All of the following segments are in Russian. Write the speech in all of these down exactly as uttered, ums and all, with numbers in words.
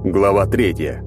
Глава третья.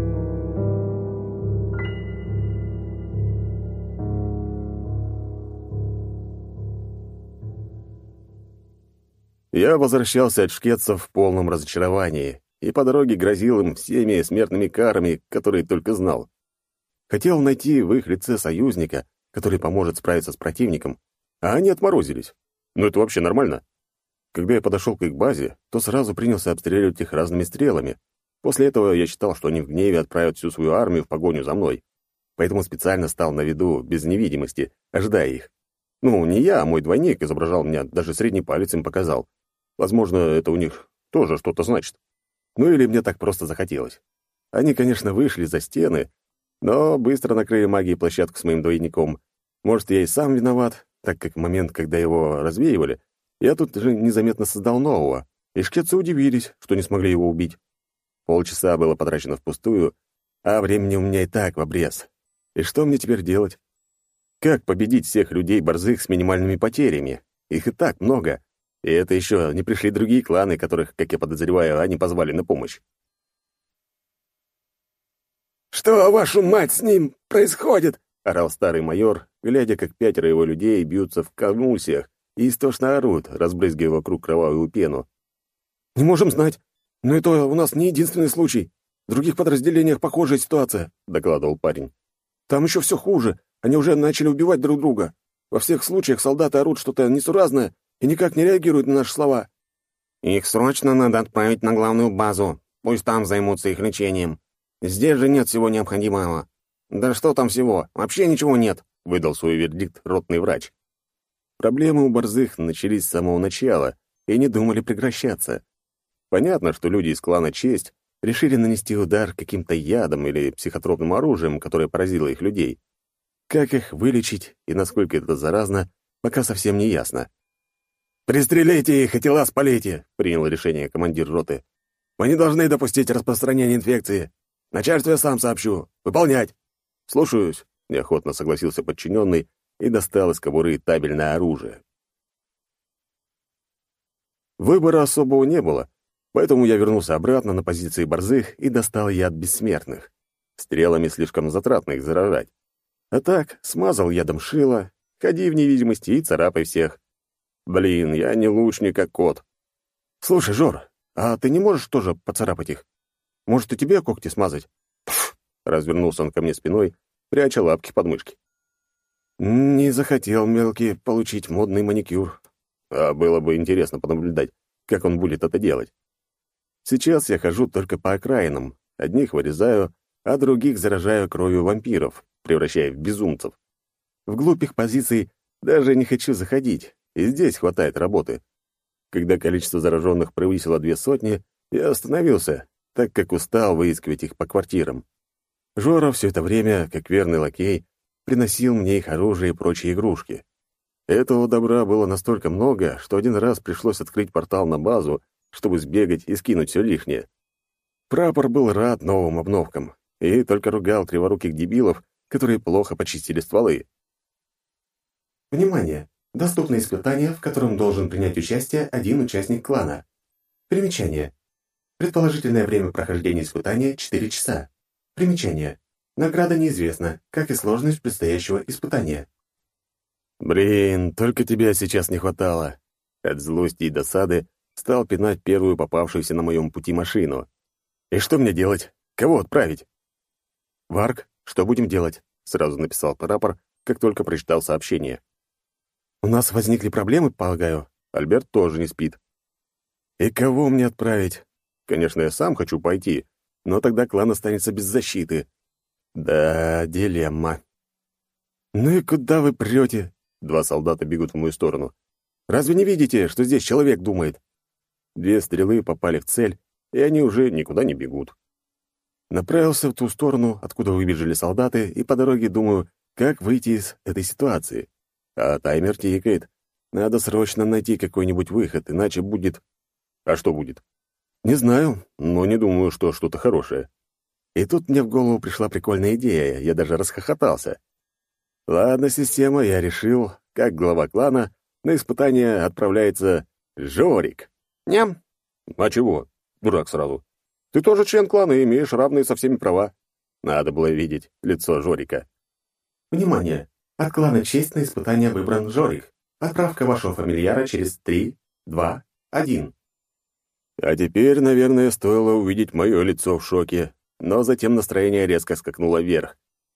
Я возвращался от шкетцев в полном разочаровании и по дороге грозил им всеми смертными карами, которые только знал. Хотел найти в их лице союзника, который поможет справиться с противником, а они отморозились. Ну это вообще нормально? Когда я подошел к их базе, то сразу принялся обстреливать их разными стрелами. После этого я считал, что они в гневе отправят всю свою армию в погоню за мной. Поэтому специально стал на виду, без невидимости, ожидая их. Ну, не я, а мой двойник изображал меня, даже средний палец им показал. Возможно, это у них тоже что-то значит. Ну или мне так просто захотелось. Они, конечно, вышли за стены, но быстро накрыли магией площадку с моим двойником. Может, я и сам виноват, так как в момент, когда его развеивали, я тут же незаметно создал нового, и шкетцы удивились, что не смогли его убить. Полчаса было потрачено впустую, а времени у меня и так в обрез. И что мне теперь делать? Как победить всех людей-борзых с минимальными потерями? Их и так много. И это еще не пришли другие кланы, которых, как я подозреваю, они позвали на помощь. «Что, вашу мать, с ним происходит?» — орал старый майор, глядя, как пятеро его людей бьются в конвульсиях и истошно орут, разбрызгивая вокруг кровавую пену. «Не можем знать, но это у нас не единственный случай. В других подразделениях похожая ситуация», — докладывал парень. «Там еще все хуже, они уже начали убивать друг друга. Во всех случаях солдаты орут что-то несуразное и никак не реагируют на наши слова». «Их срочно надо отправить на главную базу, пусть там займутся их лечением. Здесь же нет всего необходимого». «Да что там всего? Вообще ничего нет», — выдал свой вердикт ротный врач. Проблемы у борзых начались с самого начала и не думали прекращаться. Понятно, что люди из клана Честь решили нанести удар каким-то ядом или психотропным оружием, которое поразило их людей. Как их вылечить и насколько это заразно, пока совсем не ясно. «Пристрелите их и тела спалите», — принял решение командир роты. «Мы не должны допустить распространения инфекции. Начальству я сам сообщу. Выполнять». «Слушаюсь», — неохотно согласился подчиненный и достал из кобуры табельное оружие. Выбора особого не было, поэтому я вернулся обратно на позиции борзых и достал яд бессмертных. Стрелами слишком затратно их заражать. А так, смазал ядом шило, ходи в невидимости и царапай всех. Блин, я не лучник, а кот. «Слушай, Жор, а ты не можешь тоже поцарапать их? Может, и тебе когти смазать?» Пф! Развернулся он ко мне спиной, пряча лапки под мышки. «Не захотел мелкий получить модный маникюр». А было бы интересно понаблюдать, как он будет это делать. Сейчас я хожу только по окраинам. Одних вырезаю, а других заражаю кровью вампиров, превращая в безумцев. Вглубь их позиций даже не хочу заходить, и здесь хватает работы. Когда количество зараженных превысило две сотни, я остановился, так как устал выискивать их по квартирам. Жора все это время, как верный лакей, приносил мне их оружие и прочие игрушки. Этого добра было настолько много, что один раз пришлось открыть портал на базу, чтобы сбегать и скинуть все лишнее. Прапор был рад новым обновкам и только ругал криворуких дебилов, которые плохо почистили стволы. Внимание! Доступно испытание, в котором должен принять участие один участник клана. Примечание. Предположительное время прохождения испытания — четыре часа. Примечание. Награда неизвестна, как и сложность предстоящего испытания. Блин, только тебя сейчас не хватало. От злости и досады стал пинать первую попавшуюся на моем пути машину. И что мне делать? Кого отправить? «Варк, что будем делать?» — сразу написал прапор, как только прочитал сообщение. «У нас возникли проблемы, полагаю?» Альберт тоже не спит. «И кого мне отправить? Конечно, я сам хочу пойти, но тогда клан останется без защиты. Да, дилемма». «Ну и куда вы прете?» Два солдата бегут в мою сторону. «Разве не видите, что здесь человек думает?» Две стрелы попали в цель, и они уже никуда не бегут. Направился в ту сторону, откуда выбежали солдаты, и по дороге думаю, как выйти из этой ситуации. А таймер тикает. Надо срочно найти какой-нибудь выход, иначе будет... А что будет? Не знаю, но не думаю, что что-то хорошее. И тут мне в голову пришла прикольная идея, я даже расхохотался. Ладно, система, я решил, как глава клана, на испытание отправляется Жорик. Ням. А чего? Дурак сразу. Ты тоже член клана и имеешь равные со всеми права. Надо было видеть лицо Жорика. Внимание! От клана «Честь» на испытание выбран Жорик. Отправка вашего фамильяра через три, два, один. А теперь, наверное, стоило увидеть мое лицо в шоке, но затем настроение резко скакнуло вверх.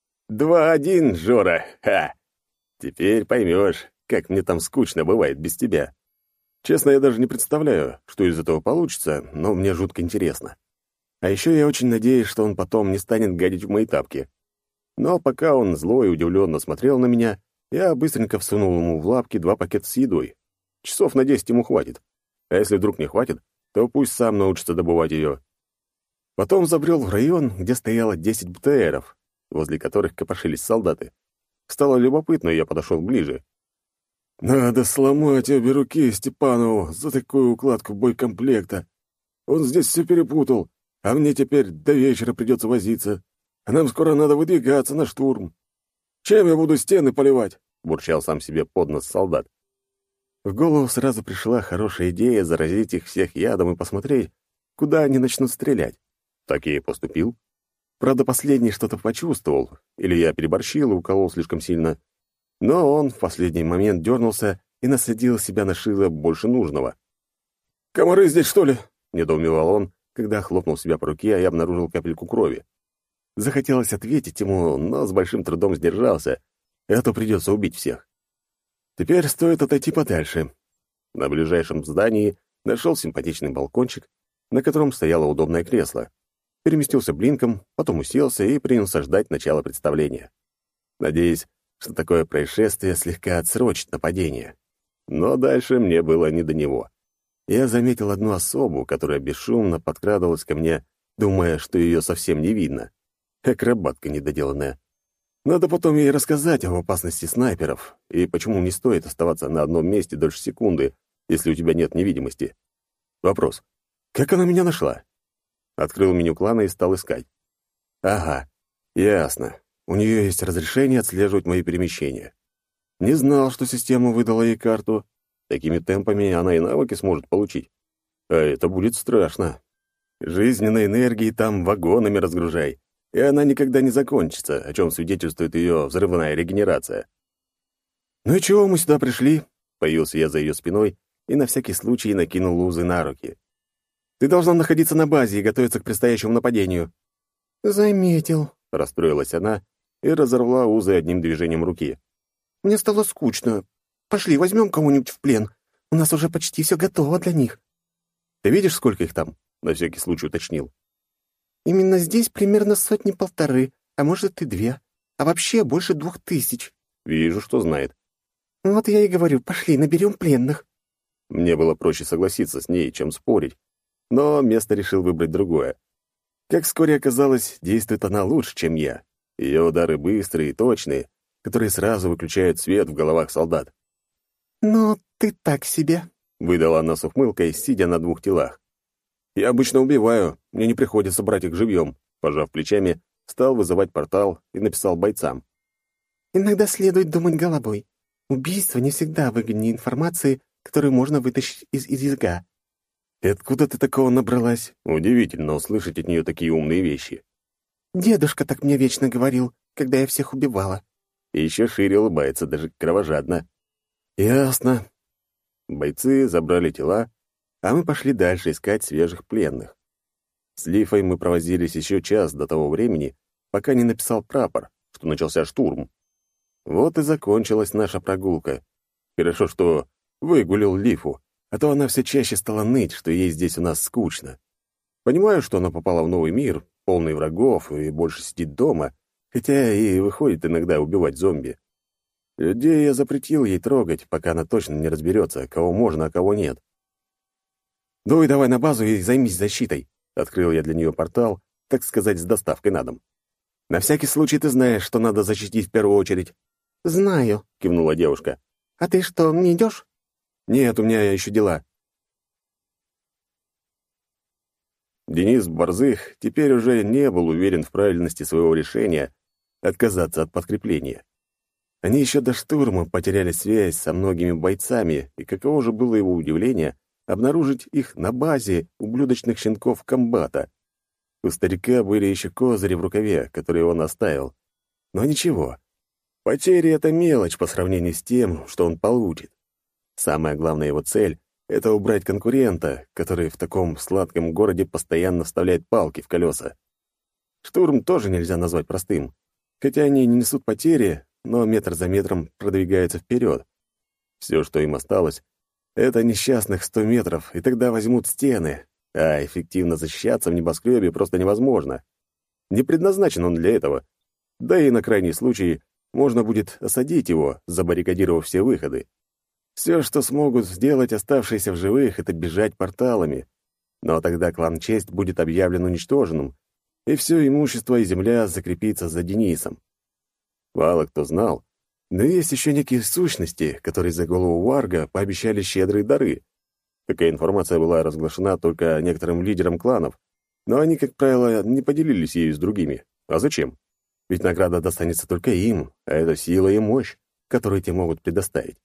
«Два-один, Жора! Ха! Теперь поймешь, как мне там скучно бывает без тебя. Честно, я даже не представляю, что из этого получится, но мне жутко интересно. А еще я очень надеюсь, что он потом не станет гадить в мои тапки. Но пока он зло и удивленно смотрел на меня, я быстренько всунул ему в лапки два пакета с едой. Часов на десять ему хватит. А если вдруг не хватит, то пусть сам научится добывать ее. Потом забрел в район, где стояло десять БТРов, возле которых копошились солдаты. Стало любопытно, и я подошел ближе. «Надо сломать обе руки Степанову за такую укладку боекомплекта. Он здесь все перепутал, а мне теперь до вечера придется возиться. А нам скоро надо выдвигаться на штурм. Чем я буду стены поливать?» — бурчал сам себе под нос солдат. В голову сразу пришла хорошая идея заразить их всех ядом и посмотреть, куда они начнут стрелять. Так я и поступил. Правда, последний что-то почувствовал, или я переборщил и уколол слишком сильно. Но он в последний момент дернулся и насадил себя на шило больше нужного. «Комары здесь, что ли?» — недоумевал он, когда хлопнул себя по руке, а я обнаружил капельку крови. Захотелось ответить ему, но с большим трудом сдержался, а то придется убить всех. Теперь стоит отойти подальше. На ближайшем здании нашел симпатичный балкончик, на котором стояло удобное кресло. Переместился блинком, потом уселся и принялся ждать начала представления. Надеюсь, что такое происшествие слегка отсрочит нападение. Но дальше мне было не до него. Я заметил одну особу, которая бесшумно подкрадывалась ко мне, думая, что ее совсем не видно. Акробатка недоделанная. Надо потом ей рассказать об опасности снайперов и почему не стоит оставаться на одном месте дольше секунды, если у тебя нет невидимости. Вопрос. Как она меня нашла? Открыл меню клана и стал искать. Ага, ясно. У нее есть разрешение отслеживать мои перемещения. Не знал, что система выдала ей карту. Такими темпами она и навыки сможет получить. А это будет страшно. Жизненной энергии там вагонами разгружай, и она никогда не закончится, о чем свидетельствует ее взрывная регенерация. «Ну и чего мы сюда пришли?» — появился я за ее спиной и на всякий случай накинул узы на руки. «Ты должна находиться на базе и готовиться к предстоящему нападению». «Заметил», — расстроилась она и разорвала узы одним движением руки. «Мне стало скучно. Пошли, возьмем кого-нибудь в плен. У нас уже почти все готово для них». «Ты видишь, сколько их там?» — на всякий случай уточнил. «Именно здесь примерно сотни-полторы, а может и две. А вообще больше двух тысяч». «Вижу, что знает». «Вот я и говорю, пошли, наберем пленных». Мне было проще согласиться с ней, чем спорить, но место решил выбрать другое. Как вскоре оказалось, действует она лучше, чем я. Ее удары быстрые и точные, которые сразу выключают свет в головах солдат. «Ну, ты так себе», — выдала она с ухмылкой, сидя на двух телах. «Я обычно убиваю, мне не приходится брать их живьем», — пожав плечами, стал вызывать портал и написал бойцам. «Иногда следует думать головой. Убийство не всегда выгоднее информации, которую можно вытащить из языка». «И откуда ты такого набралась? Удивительно услышать от нее такие умные вещи». «Дедушка так мне вечно говорил, когда я всех убивала». И еще шире улыбается, даже кровожадно. «Ясно». Бойцы забрали тела, а мы пошли дальше искать свежих пленных. С Лифой мы провозились еще час до того времени, пока не написал прапор, что начался штурм. Вот и закончилась наша прогулка. Хорошо, что выгулил Лифу, а то она все чаще стала ныть, что ей здесь у нас скучно. Понимаю, что она попала в новый мир, полный врагов, и больше сидит дома, хотя и выходит иногда убивать зомби. Людей я запретил ей трогать, пока она точно не разберется, кого можно, а кого нет. «Дуй давай на базу и займись защитой», — открыл я для нее портал, так сказать, с доставкой на дом. «На всякий случай ты знаешь, что надо защитить в первую очередь». «Знаю», — кивнула девушка. «А ты что, не идешь?» «Нет, у меня еще дела». Денис Борзых теперь уже не был уверен в правильности своего решения отказаться от подкрепления. Они еще до штурма потеряли связь со многими бойцами, и каково же было его удивление обнаружить их на базе ублюдочных щенков комбата. У старика были еще козыри в рукаве, которые он оставил. Но ничего. Потери — это мелочь по сравнению с тем, что он получит. Самая главная его цель — это убрать конкурента, который в таком сладком городе постоянно вставляет палки в колеса. Штурм тоже нельзя назвать простым. Хотя они не несут потери, но метр за метром продвигаются вперед. Все, что им осталось, это несчастных сто метров, и тогда возьмут стены, а эффективно защищаться в небоскребе просто невозможно. Не предназначен он для этого. Да и на крайний случай можно будет осадить его, забаррикадировав все выходы. Все, что смогут сделать оставшиеся в живых, это бежать порталами. Но тогда клан Честь будет объявлен уничтоженным, и все имущество и земля закрепится за Денисом. Мало кто знал, но есть еще некие сущности, которые за голову Варга пообещали щедрые дары. Такая информация была разглашена только некоторым лидерам кланов, но они, как правило, не поделились ею с другими. А зачем? Ведь награда достанется только им, а это сила и мощь, которую те могут предоставить.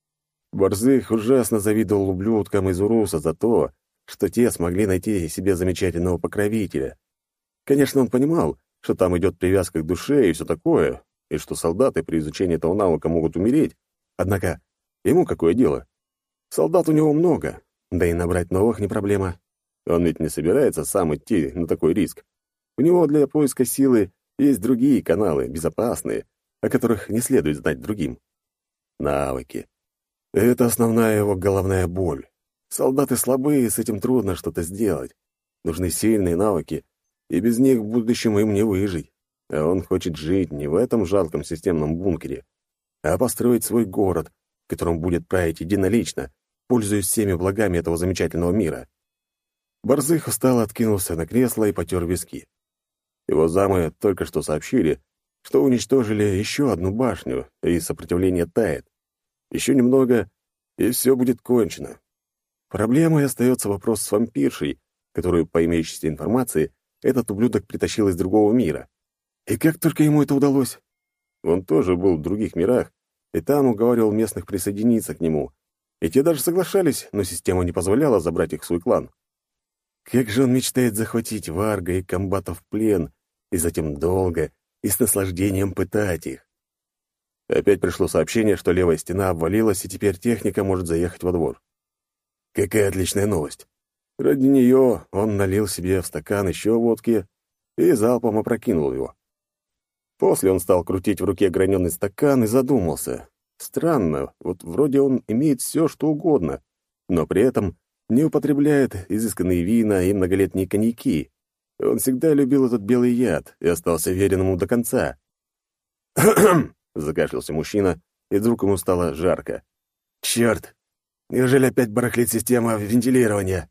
Борзых ужасно завидовал ублюдкам из Уруса за то, что те смогли найти себе замечательного покровителя. Конечно, он понимал, что там идет привязка к душе и все такое, и что солдаты при изучении этого навыка могут умереть. Однако ему какое дело? Солдат у него много, да и набрать новых не проблема. Он ведь не собирается сам идти на такой риск. У него для поиска силы есть другие каналы, безопасные, о которых не следует знать другим. Навыки. Это основная его головная боль. Солдаты слабые, с этим трудно что-то сделать. Нужны сильные навыки, и без них в будущем им не выжить. А он хочет жить не в этом жалком системном бункере, а построить свой город, в котором будет править единолично, пользуясь всеми благами этого замечательного мира. Борзых устало откинулся на кресло и потер виски. Его замы только что сообщили, что уничтожили еще одну башню, и сопротивление тает. Еще немного, и все будет кончено. Проблемой остается вопрос с вампиршей, которую, по имеющейся информации, этот ублюдок притащил из другого мира. И как только ему это удалось? Он тоже был в других мирах, и там уговаривал местных присоединиться к нему. И те даже соглашались, но система не позволяла забрать их в свой клан. Как же он мечтает захватить Варга и комбатов в плен, и затем долго и с наслаждением пытать их. Опять пришло сообщение, что левая стена обвалилась, и теперь техника может заехать во двор. Какая отличная новость. Ради нее он налил себе в стакан еще водки и залпом опрокинул его. После он стал крутить в руке граненый стакан и задумался. Странно, вот вроде он имеет все, что угодно, но при этом не употребляет изысканные вина и многолетние коньяки. Он всегда любил этот белый яд и остался верен ему до конца. Закашлялся мужчина, и вдруг ему стало жарко. «Черт! Неужели опять барахлит система вентилирования?»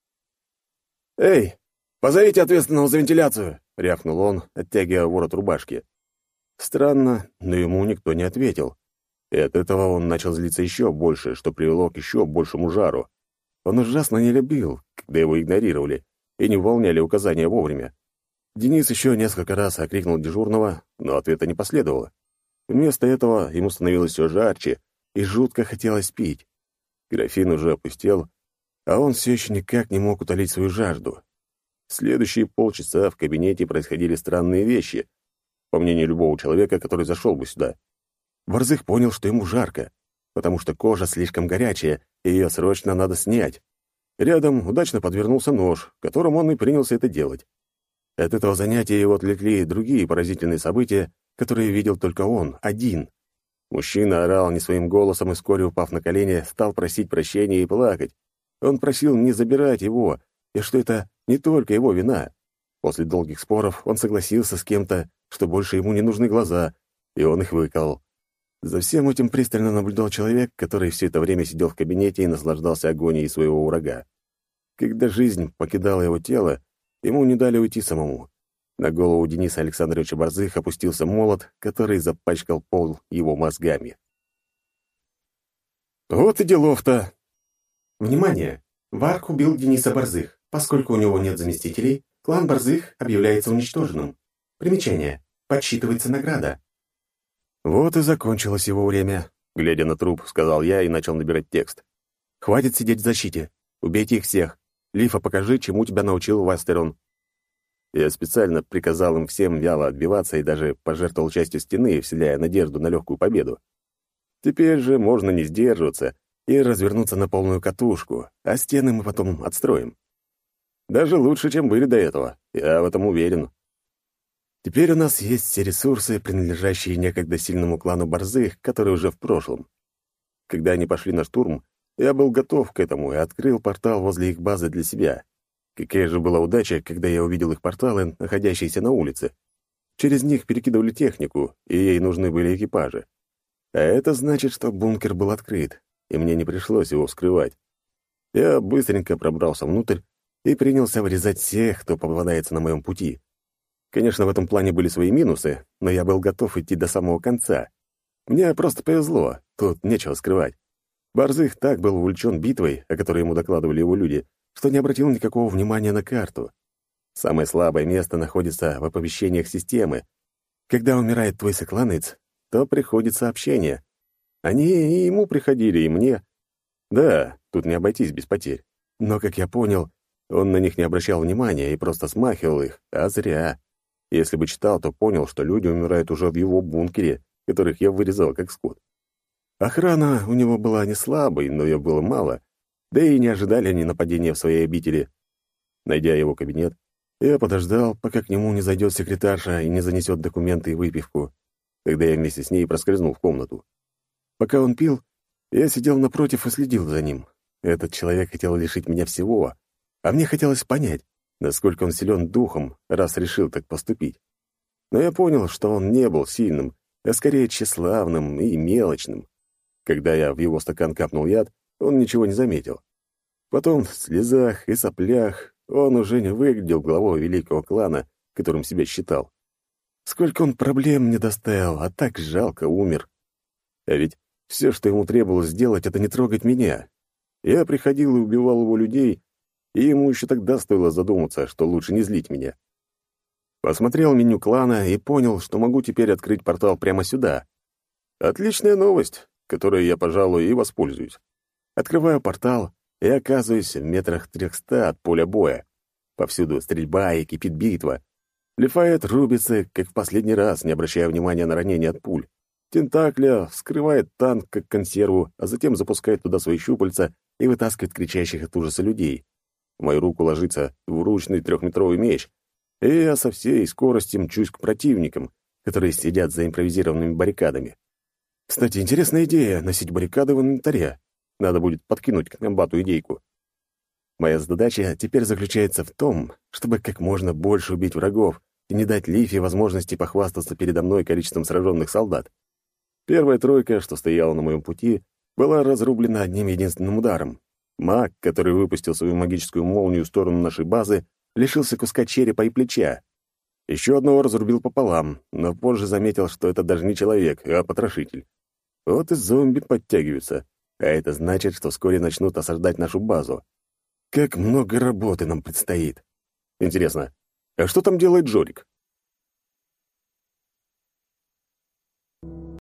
«Эй, позовите ответственного за вентиляцию!» — рявкнул он, оттягивая ворот рубашки. Странно, но ему никто не ответил. И от этого он начал злиться еще больше, что привело к еще большему жару. Он ужасно не любил, когда его игнорировали и не выполняли указания вовремя. Денис еще несколько раз окрикнул дежурного, но ответа не последовало. Вместо этого ему становилось все жарче, и жутко хотелось пить. Графин уже опустел, а он все еще никак не мог утолить свою жажду. В следующие полчаса в кабинете происходили странные вещи, по мнению любого человека, который зашел бы сюда. Борзых понял, что ему жарко, потому что кожа слишком горячая, и ее срочно надо снять. Рядом удачно подвернулся нож, которым он и принялся это делать. От этого занятия его отвлекли другие поразительные события, которые видел только он, один. Мужчина орал не своим голосом и, вскоре упав на колени, стал просить прощения и плакать. Он просил не забирать его, и что это не только его вина. После долгих споров он согласился с кем-то, что больше ему не нужны глаза, и он их выколол. За всем этим пристально наблюдал человек, который все это время сидел в кабинете и наслаждался агонией своего врага. Когда жизнь покидала его тело, ему не дали уйти самому. На голову Дениса Александровича Борзых опустился молот, который запачкал пол его мозгами. Вот и делов-то. Внимание! Варг убил Дениса Борзых. Поскольку у него нет заместителей, клан Борзых объявляется уничтоженным. Примечание. Подсчитывается награда. Вот и закончилось его время. Глядя на труп, сказал я и начал набирать текст. Хватит сидеть в защите. Убейте их всех. Лифа, покажи, чему тебя научил Вастерон. Я специально приказал им всем вяло отбиваться и даже пожертвовал частью стены, вселяя надежду на легкую победу. Теперь же можно не сдерживаться и развернуться на полную катушку, а стены мы потом отстроим. Даже лучше, чем были до этого, я в этом уверен. Теперь у нас есть все ресурсы, принадлежащие некогда сильному клану Борзых, который уже в прошлом. Когда они пошли на штурм, я был готов к этому и открыл портал возле их базы для себя. Какая же была удача, когда я увидел их порталы, находящиеся на улице. Через них перекидывали технику, и ей нужны были экипажи. А это значит, что бункер был открыт, и мне не пришлось его вскрывать. Я быстренько пробрался внутрь и принялся вырезать всех, кто попадается на моем пути. Конечно, в этом плане были свои минусы, но я был готов идти до самого конца. Мне просто повезло, тут нечего скрывать. Борзых так был увлечен битвой, о которой ему докладывали его люди, что не обратил никакого внимания на карту. Самое слабое место находится в оповещениях системы. Когда умирает твой сокланец, то приходит сообщение. Они и ему приходили, и мне. Да, тут не обойтись без потерь. Но, как я понял, он на них не обращал внимания и просто смахивал их, а зря. Если бы читал, то понял, что люди умирают уже в его бункере, которых я вырезал как скот. Охрана у него была не слабой, но ее было мало, да и не ожидали они нападения в своей обители. Найдя его кабинет, я подождал, пока к нему не зайдет секретарша и не занесет документы и выпивку. Тогда я вместе с ней проскользнул в комнату. Пока он пил, я сидел напротив и следил за ним. Этот человек хотел лишить меня всего, а мне хотелось понять, насколько он силен духом, раз решил так поступить. Но я понял, что он не был сильным, а скорее тщеславным и мелочным. Когда я в его стакан капнул яд, он ничего не заметил. Потом в слезах и соплях он уже не выглядел главой великого клана, которым себя считал. Сколько он проблем мне доставил, а так жалко умер. А ведь все, что ему требовалось сделать, это не трогать меня. Я приходил и убивал его людей, и ему еще тогда стоило задуматься, что лучше не злить меня. Посмотрел меню клана и понял, что могу теперь открыть портал прямо сюда. Отличная новость, которой я, пожалуй, и воспользуюсь. Открываю портал и оказываюсь в метрах трехста от поля боя. Повсюду стрельба и кипит битва. Лефайет рубится, как в последний раз, не обращая внимания на ранения от пуль. Тентакля вскрывает танк, как консерву, а затем запускает туда свои щупальца и вытаскивает кричащих от ужаса людей. В мою руку ложится двуручный трехметровый меч, и я со всей скоростью мчусь к противникам, которые сидят за импровизированными баррикадами. Кстати, интересная идея — носить баррикады в инвентаре. Надо будет подкинуть к комбату идейку. Моя задача теперь заключается в том, чтобы как можно больше убить врагов и не дать Лифе возможности похвастаться передо мной количеством сраженных солдат. Первая тройка, что стояла на моем пути, была разрублена одним единственным ударом. Маг, который выпустил свою магическую молнию в сторону нашей базы, лишился куска черепа и плеча. Еще одного разрубил пополам, но позже заметил, что это даже не человек, а потрошитель. Вот и зомби подтягиваются, а это значит, что вскоре начнут осаждать нашу базу. Как много работы нам предстоит. Интересно, а что там делает Жорик?